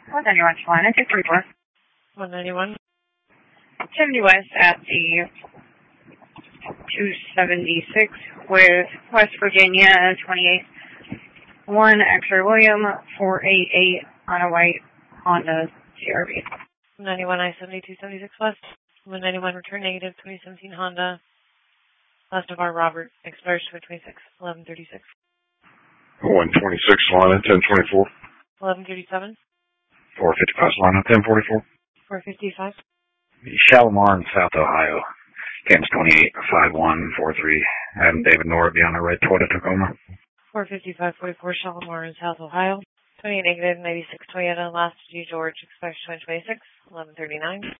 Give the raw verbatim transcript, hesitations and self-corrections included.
one ninety-one Salina, two thirty-four. one ninety-one. seventy West at the two seventy-six with West Virginia twenty-eight. one X-ray William, four eighty-eight on a white Honda C R V. one ninety-one I seventy-two seventy-six West. one ninety-one return negative, twenty seventeen Honda. Last of our Robert, expires for twenty-six, eleven thirty-six. one twenty-six Salina, ten twenty-four. eleven thirty-seven. four fifty-five Salina, ten forty-four. four fifty-five. Shalimar in South Ohio. Kansas twenty-eight, five one four three. Adam David Norby on the red Toyota Tacoma. four fifty-five forty-four Shalimar in South Ohio. twenty-eight negative, ninety-six Toyota, last G George, expires twenty twenty-six, eleven thirty-nine.